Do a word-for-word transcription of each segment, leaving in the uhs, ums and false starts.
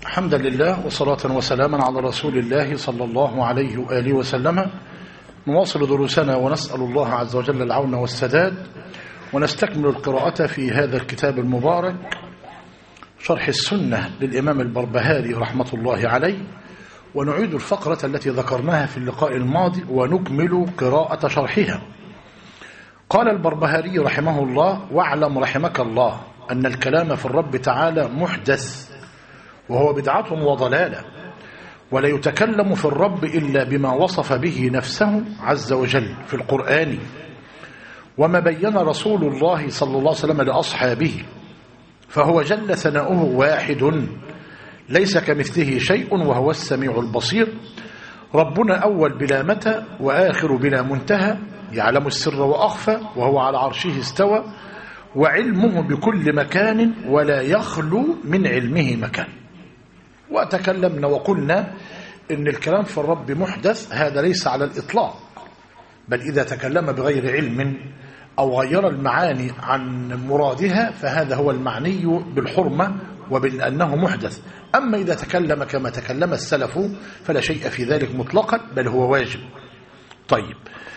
حمدا لله وصلاة وسلاما على رسول الله صلى الله عليه وآله وسلم. نواصل دروسنا ونسأل الله عز وجل العون والسداد، ونستكمل القراءة في هذا الكتاب المبارك شرح السنة للإمام البربهاري رحمة الله عليه، ونعيد الفقرة التي ذكرناها في اللقاء الماضي ونكمل قراءة شرحها. قال البربهاري رحمه الله: واعلم رحمك الله أن الكلام في الرب تعالى محدث وهو بدعة وضلالة، ولا يتكلم في الرب إلا بما وصف به نفسه عز وجل في القرآن، وما بين رسول الله صلى الله عليه وسلم لأصحابه، فهو جل ثناؤه واحد ليس كمثله شيء وهو السميع البصير. ربنا أول بلا متى وآخر بلا منتهى، يعلم السر وأخفى، وهو على عرشه استوى، وعلمه بكل مكان ولا يخلو من علمه مكان. وتكلمنا وقلنا إن الكلام في الرب محدث، هذا ليس على الإطلاق، بل إذا تكلم بغير علم أو غير المعاني عن مرادها فهذا هو المعني بالحرمة وبأنه محدث. أما إذا تكلم كما تكلم السلف فلا شيء في ذلك مطلقا، بل هو واجب. طيب،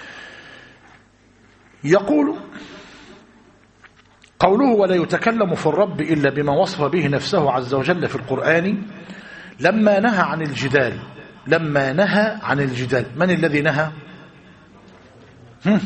يقول قوله: ولا يتكلم في الرب إلا بما وصف به نفسه عز وجل في القرآن، لما نهى عن الجدال لما نهى عن الجدال من الذي نهى؟ هم؟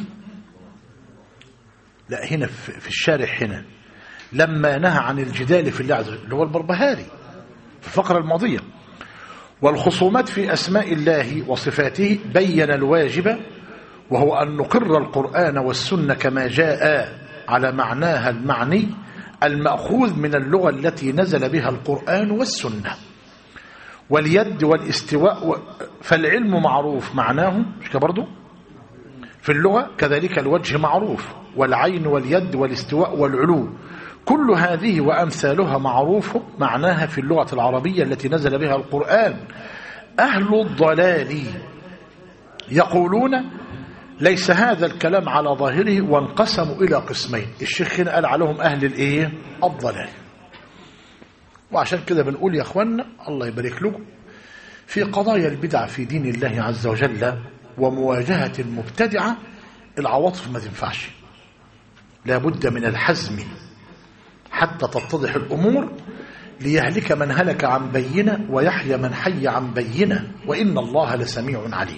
لا، هنا في الشارح، هنا لما نهى عن الجدال في الله عز وجل اللي هو البربهاري في الفقرة الماضية، والخصومات في أسماء الله وصفاته، بين الواجب وهو أن نقر القرآن والسنة كما جاء على معناها المعني المأخوذ من اللغة التي نزل بها القرآن والسنة. واليد والاستواء، فالعلم معروف معناه مش كبرضو في اللغة، كذلك الوجه معروف، والعين واليد والاستواء والعلو، كل هذه وأمثالها معروف معناها في اللغة العربية التي نزل بها القرآن. أهل الضلال يقولون ليس هذا الكلام على ظاهره، وانقسموا إلى قسمين. الشيخ هنا قال عليهم أهل الإيه؟ الضلال. وعشان كده بنقول يا أخوانا الله يبارك لكم، في قضايا البدع في دين الله عز وجل ومواجهة المبتدعة العواطف ما تنفعش، لابد من الحزم حتى تتضح الأمور، ليهلك من هلك عن بينة ويحيى من حي عن بينة، وإن الله لسميع عليم.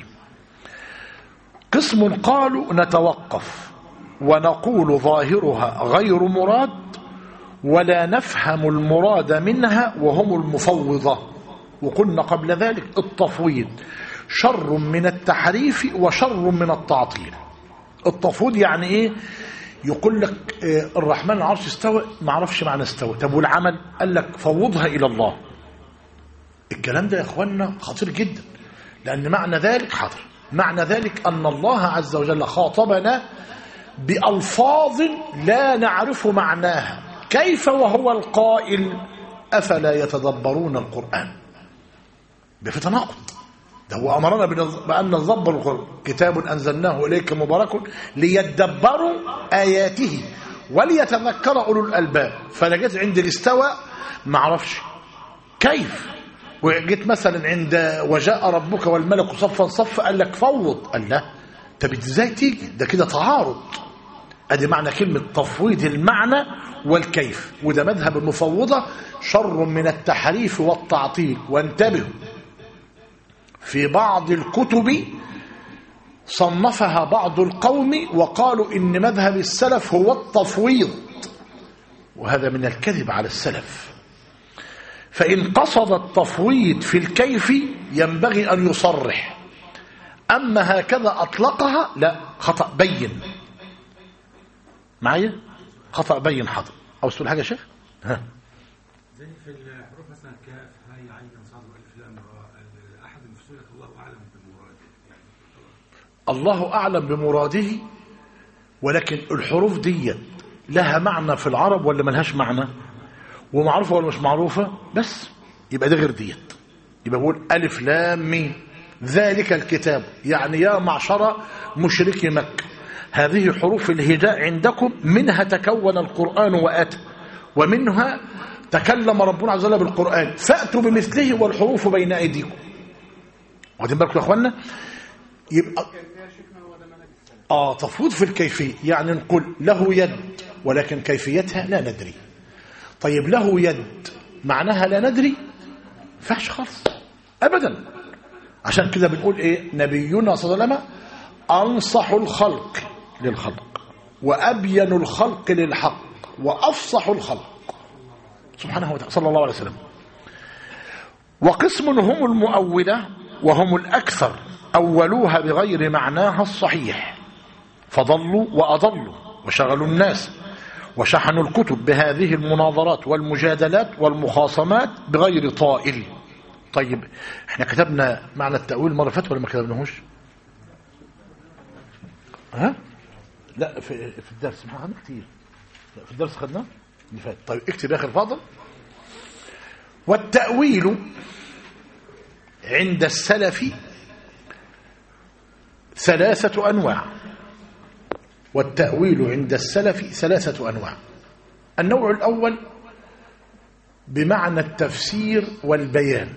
قسم قالوا نتوقف ونقول ظاهرها غير مراد ولا نفهم المراد منها، وهم المفوضة. وقلنا قبل ذلك التفويض شر من التحريف وشر من التعطيل. التفويض يعني ايه؟ يقول لك الرحمن العرش استوى، ما عرفش معنى استوى، طب والعمل؟ قال لك فوضها إلى الله. الكلام ده يا اخوانا خطير جدا، لأن معنى ذلك حاضر معنى ذلك أن الله عز وجل خاطبنا بألفاظ لا نعرف معناها، كيف وهو القائل أفلا يتدبرون القرآن؟ بفي تناقض. ده هو أمرنا بأن نتدبر القرآن، كتاب أنزلناه إليك مبارك ليدبروا آياته وليتذكر أولو الألباب. فأنا جيت عند الاستوى ما عرفش كيف، وجيت مثلا عند وجاء ربك والملك صفا صفا قال لك فوض. قال لا، طب ازاي تيجي؟ ده كده تعارض. ادي معنى كلمة تفويض المعنى والكيف، وده مذهب المفوضة شر من التحريف والتعطيل. وانتبهوا، في بعض الكتب صنفها بعض القوم وقالوا إن مذهب السلف هو التفويض، وهذا من الكذب على السلف. فإن قصد التفويض في الكيف ينبغي أن يصرح، أما هكذا أطلقها لا، خطأ بين. معايا؟ خطأ بين. حاضر. أو سؤال حاجة يا شيخ؟ ها. زي في الحروف مثلا كاف هاء عين صاد والف لام راء، أحد المفسرين الله أعلم بمراده. يعني الله أعلم بمراده، ولكن الحروف دي لها معنى في العرب ولا ملهاش معنى؟ ومعروفة ولا مش معروفة؟ بس يبقى ده غير ديت. يبقى بقول ألف لام ميم ذلك الكتاب، يعني يا معشر مشركي مكة، هذه حروف الهجاء عندكم منها تكون القرآن وأتى، ومنها تكلم ربنا عز وجل بالقرآن فأتوا بمثله والحروف بين أيديكم. واخدين بالكم يا اخوانا؟ يبقى اه تفويض في الكيفية، يعني نقول له يد ولكن كيفيتها لا ندري. طيب له يد معناها لا ندري؟ فحش خالص ابدا. عشان كده بنقول ايه؟ نبينا صلى الله عليه وسلم انصح الخلق للخلق وابين الخلق للحق وافصح الخلق سبحانه وتعالى صلى الله عليه وسلم. وقسم هم المؤولة وهم الأكثر، أولوها بغير معناها الصحيح فضلوا وأضلوا وشغلوا الناس وشحنوا الكتب بهذه المناظرات والمجادلات والمخاصمات بغير طائل. طيب احنا كتبنا معنى التأويل مرة فاتت ولا ما كتبناهوش؟ ها؟ لا في, في الدرس ما خدنا كتير. لا في الدرس خدناه اللي فات. طيب اكتب يا اخي الفاضل. والتأويل عند السلف ثلاثة أنواع. والتأويل عند السلف ثلاثة أنواع. النوع الأول بمعنى التفسير والبيان،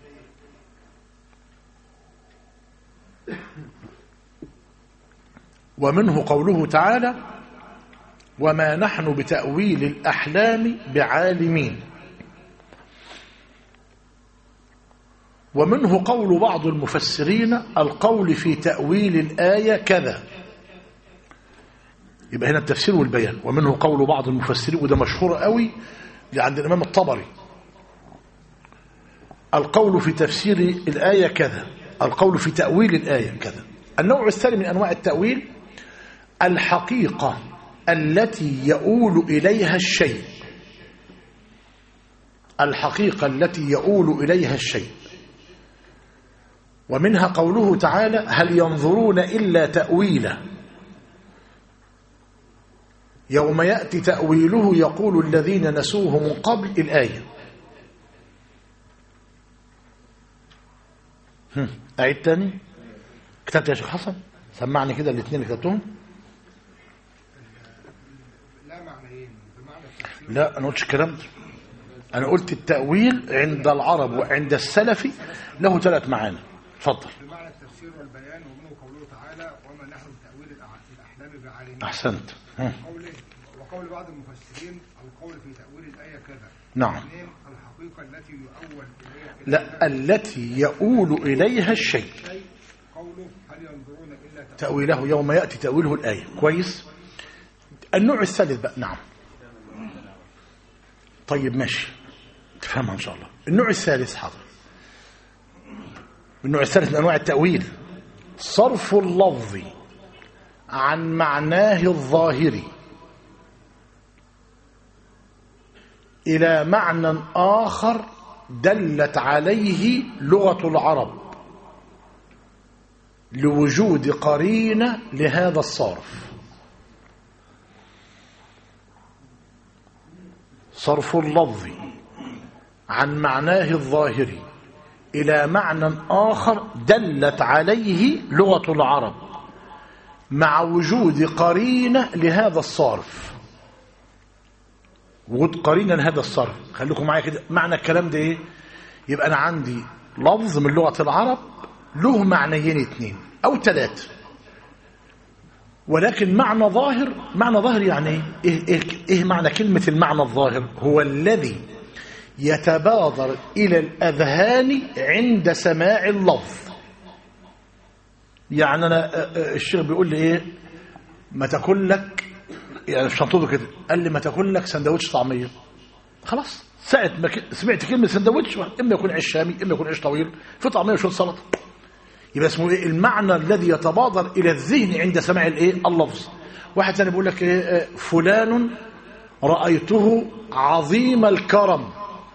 ومنه قوله تعالى وما نحن بتأويل الأحلام بعالمين. ومنه قول بعض المفسرين القول في تأويل الآية كذا. يبقى هنا التفسير والبيان. ومنه قول بعض المفسرين وده مشهور قوي عند الإمام الطبري القول في تفسير الآية كذا، القول في تأويل الآية كذا. النوع الثاني من أنواع التأويل الحقيقة التي يؤول إليها الشيء، الحقيقة التي يؤول إليها الشيء. ومنها قوله تعالى هل ينظرون إلا تأويله يوم يأتي تأويله يقول الذين نسوه من قبل الآية. أعيد تاني. كتبت يا شيخ حسن؟ سمعني كده الاثنين اللي كتبتهم. لا معنيين بمعنى التفسير. لا أنا قلتش الكلام ده. أنا قلت التأويل عند العرب وعند السلف له ثلاث معاني. اتفضل. بمعنى التفسير والبيان. ومنه قوله تعالى وما نحن بتأويل الأحلام بعالمين. أحسنت. قوله وقول بعض المفسرين القول في تأويل الآية كذا. نعم. الحقيقة التي يؤول إليها لا التي يؤول إليها الشيء. قوله هل ينظرون إلا تأويله يوم يأتي تأويله الآية. كويس. النوع الثالث بقى. نعم. طيب ماشي تفهمها إن شاء الله. النوع الثالث حاضر. النوع الثالث من أنواع التأويل صرف اللفظ عن معناه الظاهري إلى معنى آخر دلت عليه لغة العرب لوجود قرينة لهذا الصرف. صرف اللفظ عن معناه الظاهري إلى معنى آخر دلت عليه لغة العرب مع وجود قرينة لهذا الصرف. وجود قرينة لهذا الصرف. خليكم معايا كده. معنى الكلام ده ايه؟ يبقى أنا عندي لفظ من لغة العرب له معنيين اثنين أو ثلاثة، ولكن معنى ظاهر. معنى ظاهر يعني ايه؟ ايه, إيه, إيه معنى كلمة المعنى الظاهر؟ هو الذي يتبادر إلى الأذهان عند سماع اللفظ. يعني أنا الشيخ بيقول لي إيه ما تاكل لك، يعني في شنطته كده قال لي ما تاكل لك سندوتش طعمية. خلاص ساعة ما سمعت كلمة سندوتش إما يكون عيش شامي إما يكون عيش طويل في طعمية وشوية سلطة. يبقى اسمه إيه؟ المعنى الذي يتبادر إلى الذهن عند سماع الإيه؟ اللفظ. واحد ثاني بيقول لك إيه فلان رأيته عظيم الكرم،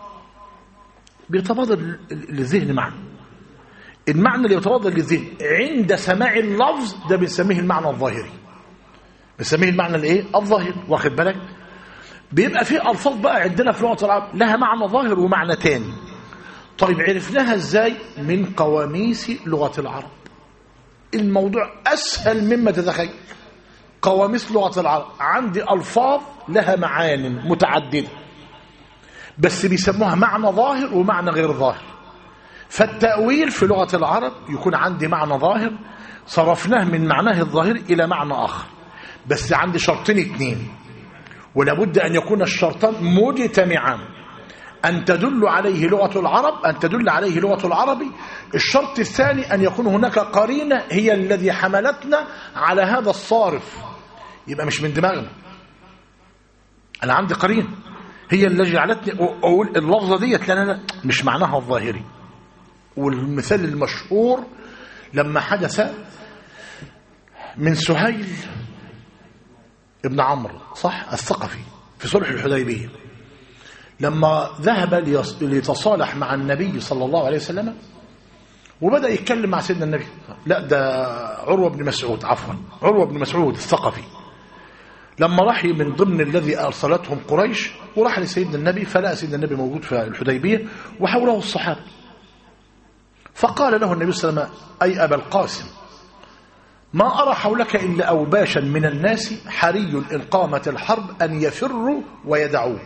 بيتبادر للذهن معنى. المعنى اللي يتبادر للذهن عند سماع اللفظ ده بنسميه المعنى الظاهري، بنسميه المعنى الايه الظاهر. واخد بالك؟ بيبقى في الفاظ بقى عندنا في لغه العرب لها معنى ظاهر ومعنى تاني. طيب عرفناها ازاي؟ من قواميس لغه العرب. الموضوع اسهل مما تتخيل. قواميس لغه العرب عندي الفاظ لها معان متعدده، بس بيسموها معنى ظاهر ومعنى غير ظاهر. فالتأويل في لغة العرب يكون عندي معنى ظاهر صرفناه من معناه الظاهر إلى معنى آخر، بس عندي شرطين اتنين، ولابد أن يكون الشرطان مجتمعان، أن تدل عليه لغة العرب أن تدل عليه لغة العربي. الشرط الثاني أن يكون هناك قرينة هي الذي حملتنا على هذا الصارف، يبقى مش من دماغنا، أنا عندي قرينة هي اللي جعلتني أقول اللفظة ديت لأن مش معناها الظاهري. والمثال المشهور لما حدث من سهيل ابن عمرو صح الثقفي في صلح الحديبية، لما ذهب ليتصالح مع النبي صلى الله عليه وسلم وبدأ يتكلم مع سيدنا النبي، لا ده عروة بن مسعود عفوا عروة بن مسعود الثقفي، لما راح من ضمن الذي أرسلتهم قريش وراح لسيدنا النبي، فلقى سيدنا النبي موجود في الحديبية وحوله الصحابة، فقال له النبي صلى الله عليه وسلم: أي أبا القاسم، ما أرى حولك إلا أوباشا من الناس حري إن قامت الحرب أن يفروا ويدعوك.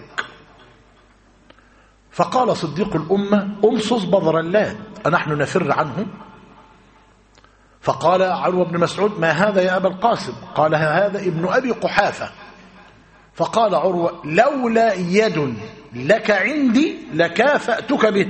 فقال صديق الأمة: أمصص بذر اللات أنحن نفر عنه؟ فقال عروة بن مسعود: ما هذا يا أبا القاسم؟ قال: هذا ابن أبي قحافة. فقال عروة: لولا يد لك عندي لكافأتك به،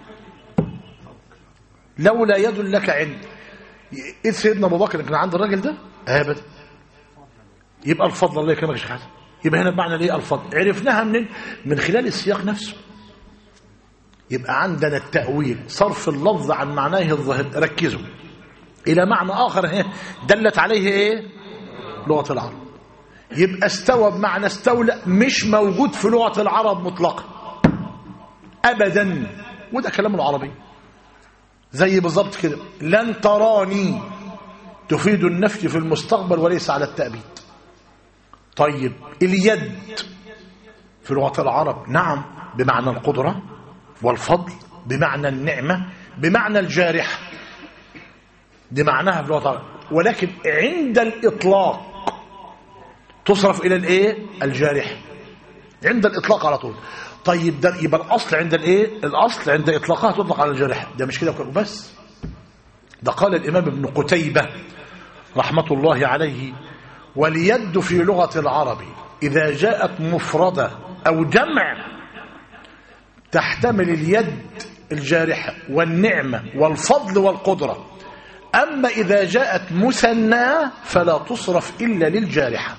لولا يد لك عندي. إذ سيدنا أبو بكر كان عند الراجل ده أبدا، يبقى الفضل الله يكرمك يا شيخ حسن، يبقى هنا بمعنى ليه الفضل؟ عرفناها منين؟ من خلال السياق نفسه. يبقى عندنا التأويل صرف اللفظ عن معناه الظاهر، ركزوا، إلى معنى آخر دلت عليه إيه؟ لغة العرب. يبقى استوى بمعنى استولى مش موجود في لغة العرب مطلقا أبدا، وده كلام العربي. زي بالضبط كده لن تراني تفيد النفي في المستقبل وليس على التأبيد. طيب اليد في لغة العرب نعم بمعنى القدرة والفضل، بمعنى النعمة، بمعنى الجارحة، دي معناها في لغة العرب، ولكن عند الإطلاق تصرف إلى الإيه؟ الجارحة، عند الإطلاق على طول. طيب ده يبقى الأصل عند الإيه؟ الأصل عند إطلاقها تطلق على الجارحة، ده مش كده بس، ده قال الإمام ابن قتيبة رحمة الله عليه: واليد في لغة العرب إذا جاءت مفردة أو جمع تحتمل اليد الجارحة والنعمة والفضل والقدرة، أما إذا جاءت مثنى فلا تصرف إلا للجارحة.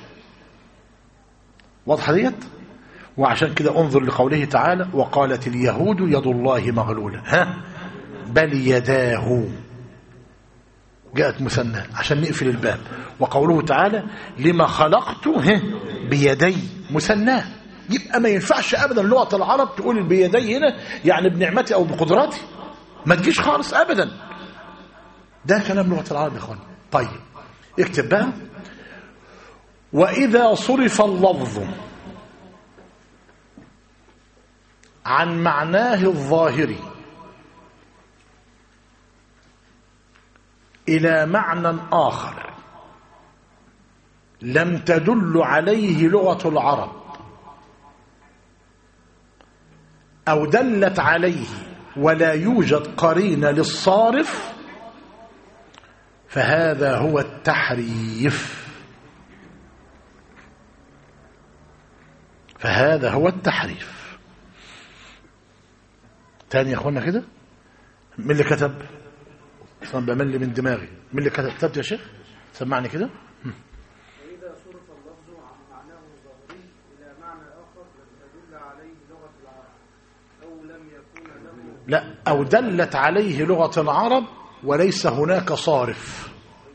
واضحة ديت؟ وعشان كده انظر لقوله تعالى: وقالت اليهود يد الله مغلولة، ها بل يداه، جاءت مثنى عشان نقفل الباب. وقوله تعالى: لما خلقت بيدي مثنى، يبقى ما ينفعش ابدا لغة العرب تقول بيدي هنا يعني بنعمتي او بقدراتي، ما تجيش خالص ابدا، ده كلام لغة العرب يا اخواني. طيب اكتب بقى: واذا صرف اللفظ عن معناه الظاهري إلى معنى آخر لم تدل عليه لغة العرب أو دلت عليه ولا يوجد قرينة للصارف، فهذا هو التحريف، فهذا هو التحريف. تاني يا اخوانا كده، مين اللي كتب؟ اصلا بمل من دماغي، مين اللي كتب؟ كتبت يا شيخ؟ سمعني كده. وإذا صرف اللفظ عن معناه الظاهري إلى معنى آخر لم تدل عليه لغة العرب أو لم يكون له، لا، أو دلت عليه لغة العرب وليس هناك صارف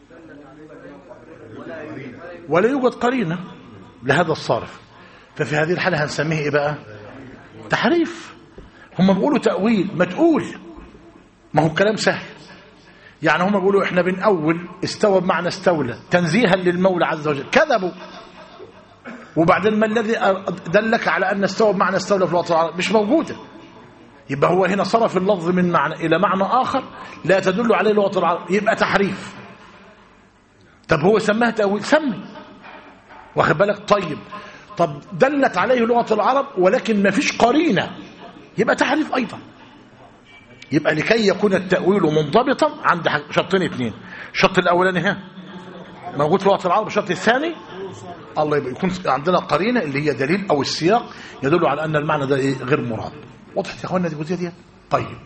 ولا يوجد قرينة لهذا الصارف، ففي هذه الحالة هنسميه إيه بقى؟ تحريف. هم بيقولوا تأويل، ما تقول، ما هو الكلام سهل. يعني هم بيقولوا احنا بنأول استوى بمعنى استولى تنزيها للمولى عز وجل، كذبوا. وبعدين ما الذي دلك على أن استوى بمعنى استولى في لغة العرب؟ مش موجودة. يبقى هو هنا صرف اللفظ من معنى إلى معنى آخر لا تدل عليه لغة العرب، يبقى تحريف. طب هو سماها تأويل، سمي، واخد بالك؟ طيب طب دلت عليه لغة العرب ولكن ما فيش قرينة يبقى تحريف أيضا. يبقى لكي يكون التأويل منضبطا عند شرطين اثنين، الشرط الأولاني ها موجود في لغة العرب، الشرط الثاني الله يبقى يكون عندنا قرينة اللي هي دليل أو السياق يدل على أن المعنى ده غير مراد. وضحت يا أخوانا دي الجزئية دي؟ طيب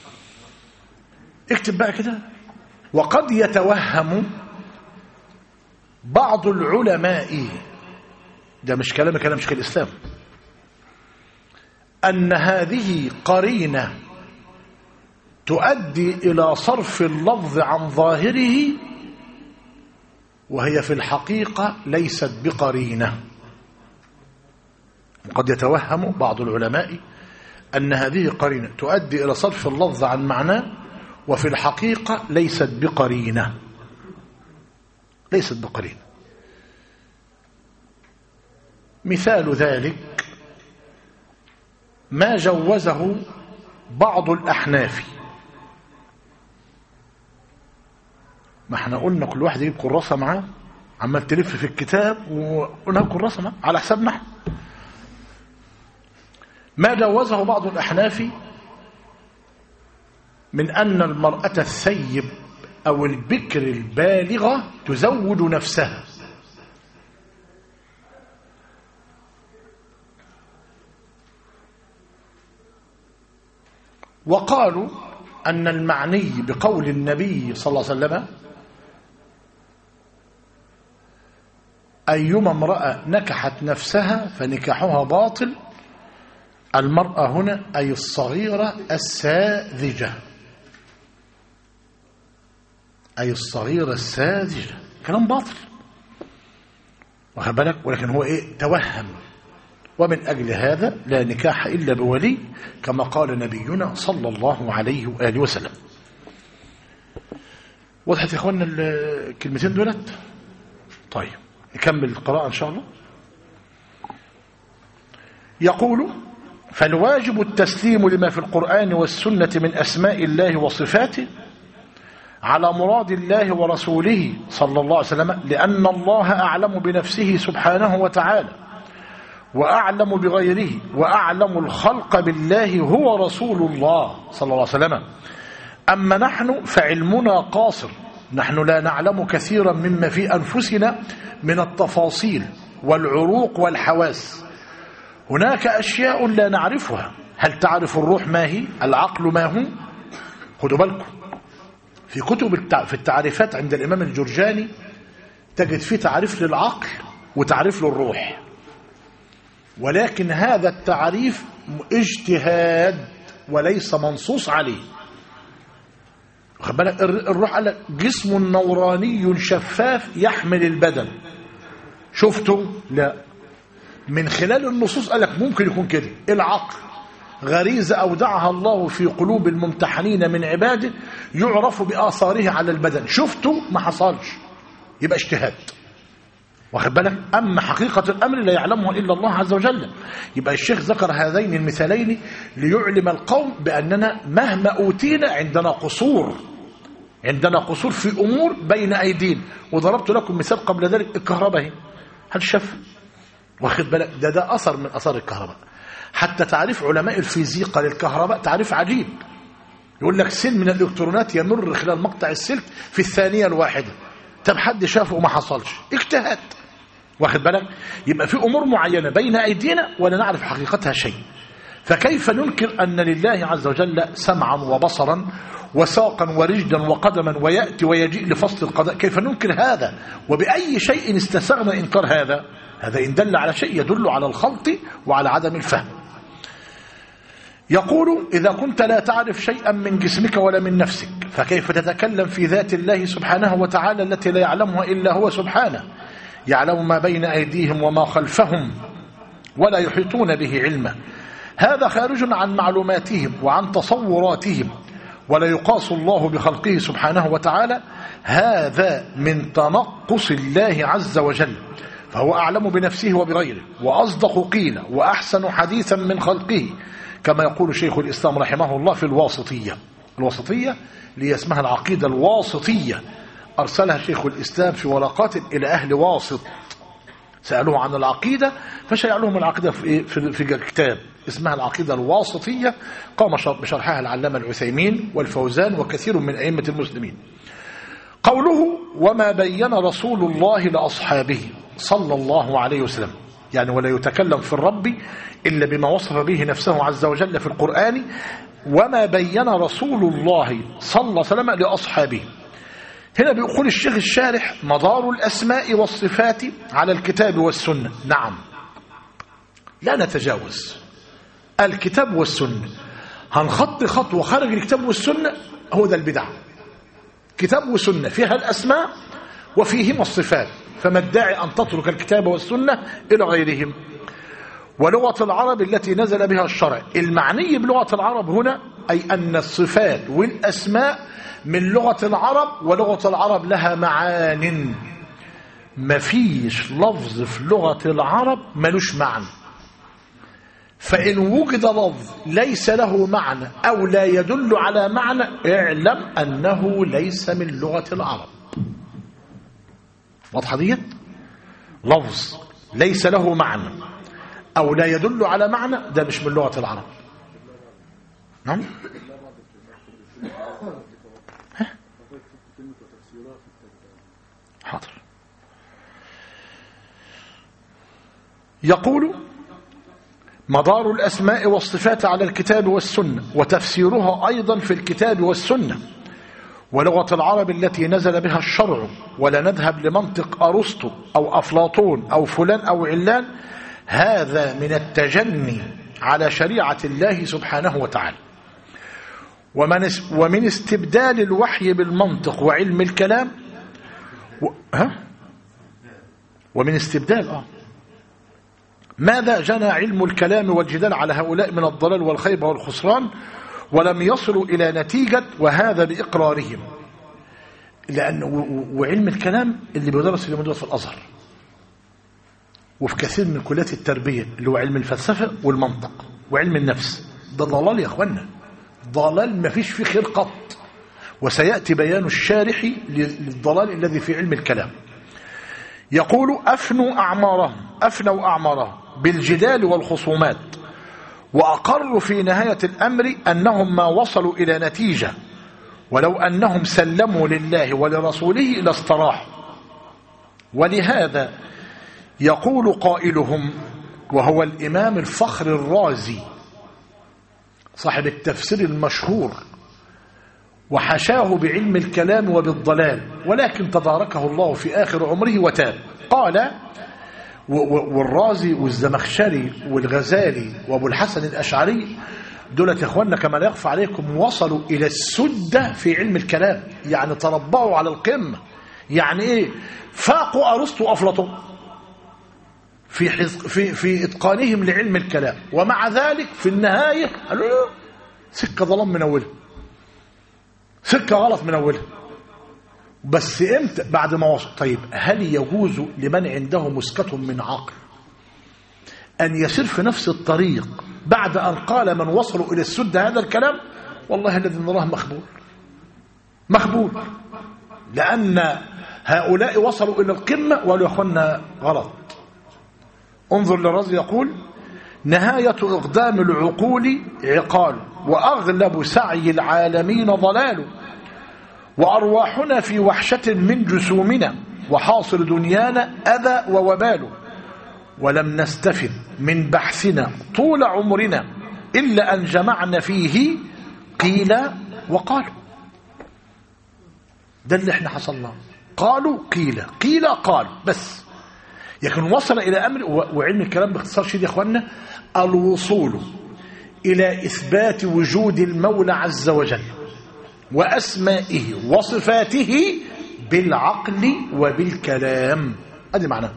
اكتب بقى كده. وقد يتوهم بعض العلماء، ده مش كلام كلام شيخ الإسلام، أن هذه قرينة تؤدي إلى صرف اللفظ عن ظاهره، وهي في الحقيقة ليست بقرينة. وقد يتوهم بعض العلماء أن هذه قرينة تؤدي إلى صرف اللفظ عن معناه، وفي الحقيقة ليست بقرينة، ليست بقرينة. مثال ذلك ما جوزه بعض الأحناف. ما احنا قلنا كل واحد يجيب كراسة معاه عمال تلف في الكتاب، وقلنا كراسة معاه على حسابنا احنا. ما جوزه بعض الأحناف من أن المرأة الثيب أو البكر البالغة تزوج نفسها، وقالوا أن المعني بقول النبي صلى الله عليه وسلم أيما امرأة نكحت نفسها فنكاحها باطل، المرأة هنا أي الصغيرة الساذجة، أي الصغيرة الساذجة. كلام باطل واخد بالك، ولكن هو إيه؟ توهم. ومن أجل هذا لا نكاح إلا بولي، كما قال نبينا صلى الله عليه وآله وسلم. وضحت يا إخواننا الكلمتين دولت؟ طيب نكمل القراءة إن شاء الله. يقول: فالواجب التسليم لما في القرآن والسنة من أسماء الله وصفاته على مراد الله ورسوله صلى الله عليه وسلم، لأن الله أعلم بنفسه سبحانه وتعالى، وأعلم بغيره، وأعلم الخلق بالله هو رسول الله صلى الله عليه وسلم. أما نحن فعلمنا قاصر، نحن لا نعلم كثيرا مما في أنفسنا من التفاصيل والعروق والحواس. هناك أشياء لا نعرفها. هل تعرف الروح ما هي؟ العقل ما هو؟ خدوا بالكم في كتب التع... في التعريفات عند الإمام الجرجاني تجد فيه تعريف للعقل وتعريف للروح، ولكن هذا التعريف اجتهاد وليس منصوص عليه. خد بالك، الروح قال لك جسم نوراني شفاف يحمل البدن. شفته؟ لا. من خلال النصوص قال لك ممكن يكون كده. العقل غريزة أودعها الله في قلوب الممتحنين من عباده يعرف بآثاره على البدن. شفته؟ ما حصلش، يبقى اجتهاد. واخد بالك. أما حقيقة الأمر لا يعلمه إلا الله عز وجل. يبقى الشيخ ذكر هذين المثالين ليعلم القوم بأننا مهما أوتينا عندنا قصور، عندنا قصور في أمور بين أيدينا. وضربت لكم مثال قبل ذلك، الكهرباء هل شاف؟ واخد بالك، ده ده أثر من أثار الكهرباء. حتى تعريف علماء الفيزيقا للكهرباء تعريف عجيب. يقول لك سن من الإلكترونات يمر خلال مقطع السلك في الثانية الواحدة. طب حد شافه وما حصلش، اجتهاد. واخد بالك. يبقى في أمور معينة بين أيدينا ولا نعرف حقيقتها شيء. فكيف ننكر أن لله عز وجل سمعا وبصرا وساقا ورجلا وقدما ويأتي ويجيء لفصل القضاء؟ كيف ننكر هذا؟ وبأي شيء استسغنا إنكار هذا؟ هذا إن دل على شيء يدل على الخلط وعلى عدم الفهم. يقول: إذا كنت لا تعرف شيئا من جسمك ولا من نفسك، فكيف تتكلم في ذات الله سبحانه وتعالى التي لا يعلمها إلا هو سبحانه؟ يعلم ما بين أيديهم وما خلفهم ولا يحيطون به علما. هذا خارج عن معلوماتهم وعن تصوراتهم، ولا يقاس الله بخلقه سبحانه وتعالى. هذا من تنقص الله عز وجل، فهو أعلم بنفسه وبغيره، وأصدق قيل، وأحسن حديثا من خلقه، كما يقول شيخ الإسلام رحمه الله في الواسطية. الواسطية اللي اسمها العقيدة الواسطية، أرسلها شيخ الإسلام في ورقات إلى أهل واسط، سألوه عن العقيدة فشرع لهم العقيدة في إيه؟ في في كتاب اسمها العقيدة الواسطية، قام بشرحها العلامة العثيمين والفوزان وكثير من أئمة المسلمين. قوله وما بين رسول الله لأصحابه صلى الله عليه وسلم، يعني ولا يتكلم في الرب إلا بما وصف به نفسه عز وجل في القرآن. وما بين رسول الله صلى الله عليه وسلم لأصحابه، هنا بيقول الشيخ الشارح مدار الأسماء والصفات على الكتاب والسنة. نعم، لا نتجاوز الكتاب والسنة، هنخط خطوة خارج الكتاب والسنة هو ده البدعة. كتاب وسنة فيها الأسماء وفيهما الصفات، فما الداعي أن تترك الكتاب والسنة إلى غيرهم. ولغة العرب التي نزل بها الشرع، المعني بلغة العرب هنا أي أن الصفات والأسماء من لغة العرب، ولغة العرب لها معان. مفيش لفظ في لغة العرب ملوش معنى، فإن وجد لفظ ليس له معنى أو لا يدل على معنى اعلم أنه ليس من لغة العرب. واضحة ديت؟ لفظ ليس له معنى أو لا يدل على معنى ده مش من لغة العرب. نعم. حاضر. يقول مدار الأسماء والصفات على الكتاب والسنة وتفسيرها أيضا في الكتاب والسنة، ولغة العرب التي نزل بها الشرع، ولا نذهب لمنطق أرسطو أو أفلاطون أو فلان أو علان، هذا من التجني على شريعة الله سبحانه وتعالى، ومن ومن استبدال الوحي بالمنطق وعلم الكلام و... ها؟ ومن استبدال آه. ماذا جنى علم الكلام والجدال على هؤلاء من الضلال والخيبة والخسران، ولم يصلوا إلى نتيجة، وهذا بإقرارهم. لأن وعلم الكلام اللي بيدرس اللي بيدرس في الأزهر وفي كثير من كليات التربية اللي هو علم الفلسفة والمنطق وعلم النفس، ده ضلال يا أخوانا، ضلال ما فيش فيه خير قط، وسيأتي بيان الشارح للضلال الذي في علم الكلام. يقول أفنوا أعمارهم أفنوا أعمارهم بالجدال والخصومات، وأقروا في نهاية الأمر أنهم ما وصلوا إلى نتيجة، ولو أنهم سلموا لله ولرسوله لاستراحوا. ولهذا يقول قائلهم وهو الإمام الفخر الرازي صاحب التفسير المشهور وحشاه بعلم الكلام وبالضلال، ولكن تداركه الله في آخر عمره وتاب. قال والرازي والزمخشري والغزالي وابو الحسن الأشعري دولت يا اخوانا كما لا يخفى عليكم وصلوا إلى السدة في علم الكلام، يعني تربعوا على القمة. يعني ايه؟ فاقوا أرسطو وأفلاطون في في في إتقانهم لعلم الكلام، ومع ذلك في النهاية قالوا سكة ظلام من أولها، سكة غلط من أولها. بس امتى؟ بعد ما وصل. طيب هل يجوز لمن عنده مسكة من عقل أن يسير في نفس الطريق بعد أن قال من وصلوا إلى السد هذا الكلام؟ والله الذي نراه مخبول مخبول، لأن هؤلاء وصلوا إلى القمة وقالوا يا أخوانا غلط. انظر للرازي يقول نهاية إقدام العقول عقال، وأغلب سعي العالمين ضلال، وأرواحنا في وحشة من جسومنا، وحاصل دنيانا أذى ووبال، ولم نستفد من بحثنا طول عمرنا إلا أن جمعنا فيه قيل وقالوا. ده اللي احنا حصلنا، قالوا قيل قيل قالوا بس. لكن وصل إلى أمر، وعلم الكلام باختصار شديد يا أخوانا الوصول إلى إثبات وجود المولى عز وجل وأسمائه وصفاته بالعقل وبالكلام. هذه معناه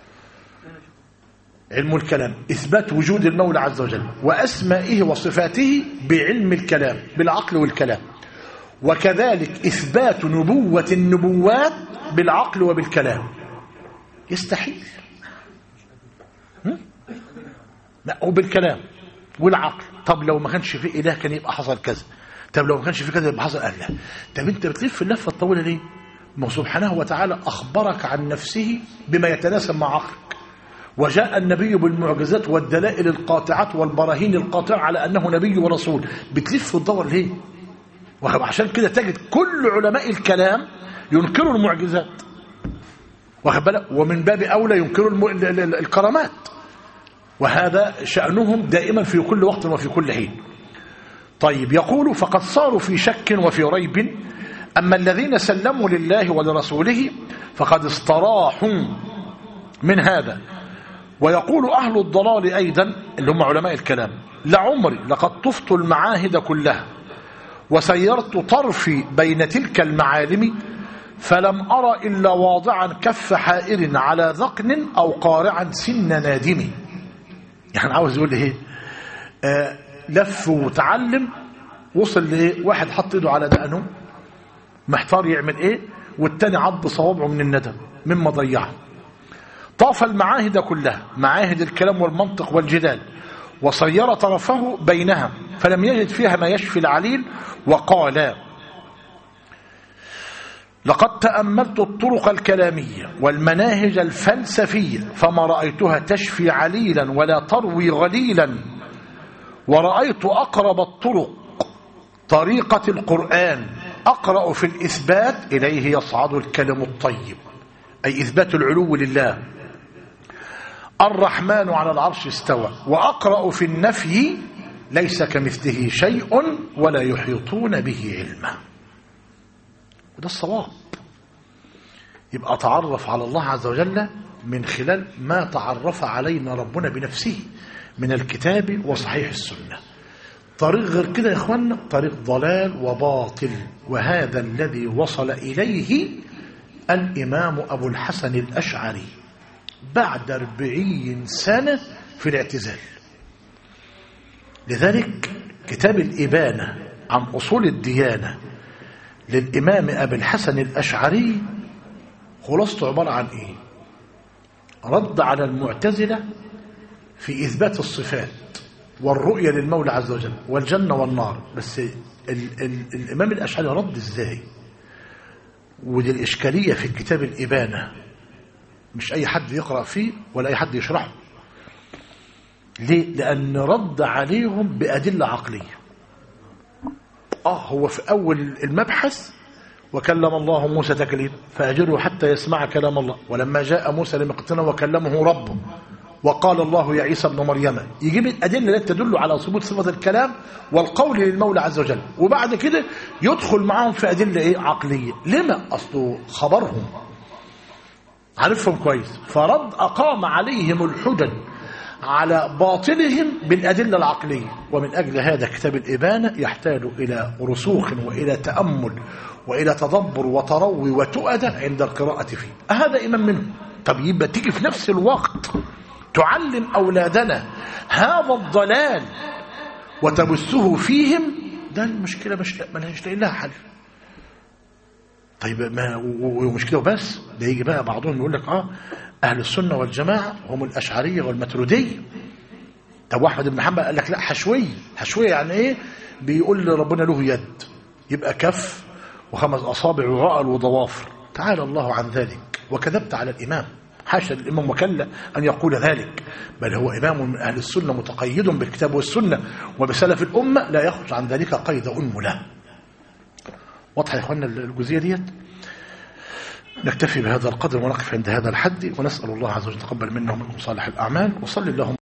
علم الكلام، إثبات وجود المولى عز وجل وأسمائه وصفاته بعلم الكلام بالعقل والكلام، وكذلك إثبات نبوة النبوات بالعقل وبالكلام. يستحيل. لا، وبالكلام والعقل. طب لو ما كانش في إله كان يبقى حصل كذا، طب لو ما كانش في كذا يبقى حصل أهلا. طب انت بتلف اللفة الطويلة ليه؟ ما سبحانه وتعالى أخبرك عن نفسه بما يتناسب مع عقلك، وجاء النبي بالمعجزات والدلائل القاطعات والبراهين القاطعة على أنه نبي ورسول. بتلف وتدور ليه؟ وعشان كده تجد كل علماء الكلام ينكروا المعجزات، ومن باب أولى ينكروا الكرامات، وهذا شأنهم دائما في كل وقت وفي كل حين. طيب، يقول فقد صاروا في شك وفي ريب، أما الذين سلموا لله ولرسوله فقد استراحوا من هذا. ويقول أهل الضلال أيضا اللي هم علماء الكلام: لعمري لقد طفت المعاهد كلها وسيرت طرفي بين تلك المعالم، فلم أرى إلا واضعا كف حائر على ذقن أو قارعا سن نادم. يعني عاوز يقول ايه؟ آه لف وتعلم، وصل لايه؟ واحد حط ايده على دقنه محتار يعمل ايه، والتاني عض صوابعه من الندم مما ضيعه. طاف المعاهد كلها، معاهد الكلام والمنطق والجدال، وصير طرفه بينها فلم يجد فيها ما يشفي العليل. وقال: لقد تأملت الطرق الكلامية والمناهج الفلسفية فما رأيتها تشفي عليلا ولا تروي غليلا، ورأيت أقرب الطرق طريقة القرآن، أقرأ في الإثبات إليه يصعد الكلم الطيب، أي إثبات العلو لله، الرحمن على العرش استوى، وأقرأ في النفي ليس كمثله شيء ولا يحيطون به علما. وده الصواب. يبقى تعرف على الله عز وجل من خلال ما تعرف علينا ربنا بنفسه من الكتاب وصحيح السنة. طريق غير كده يا إخوانا طريق ضلال وباطل، وهذا الذي وصل إليه الإمام أبو الحسن الأشعري بعد أربعين سنة في الاعتزال. لذلك كتاب الإبانة عن أصول الديانة للإمام أبي الحسن الأشعري خلاصته عبارة عن إيه؟ رد على المعتزلة في إثبات الصفات والرؤية للمولى عز وجل والجنة والنار. بس ال ال الإمام الأشعري رد إزاي؟ ودي الإشكالية في الكتاب الإبانة، مش أي حد يقرأ فيه ولا أي حد يشرحه. ليه؟ لأن رد عليهم بأدلة عقلية. آه هو في أول المبحث: وكلم الله موسى تكليما فأجره حتى يسمع كلام الله، ولما جاء موسى لميقاتنا وكلمه ربه وقال الله يا عيسى ابن مريم. يجيب الأدلة التي تدل على ثبوت صفة الكلام والقول للمولى عز وجل، وبعد كده يدخل معهم في أدلة إيه؟ عقلية. لما؟ أصله خبرهم عارفهم كويس، فرد أقام عليهم الحجج على باطلهم بالأدلة العقلية. ومن أجل هذا كتاب الإبانة يحتاج إلى رسوخ وإلى تأمل وإلى تدبر وتروي وتؤدة عند القراءة فيه. هذا إمام منه. طب يبقى تيجي في نفس الوقت تعلم أولادنا هذا الضلال وتبثه فيهم، ده المشكلة مش مش لاقي لها حل. طيب ما ومشكلة وبس، ده يجي بقى بعضهم يقول لك اه أهل السنة والجماعة هم الأشعرية والماتريدية. طب واحمد بن حنبل قال لك لا، حشوية. حشوية يعني ايه؟ بيقول ربنا له يد، يبقى كف وخمس أصابع وغائل وضوافر. تعالى الله عن ذلك، وكذبت على الإمام. حاشا الإمام وكلا أن يقول ذلك، بل هو إمام من أهل السنة متقيد بالكتاب والسنة وبسلف الأمة، لا يخرج عن ذلك قيد أنملة. واضح يا إخواننا الجزئية ديت؟ نكتفي بهذا القدر ونقف عند هذا الحد، ونسأل الله عز وجل يتقبل منا ومنكم صالح الأعمال. وصلي اللهم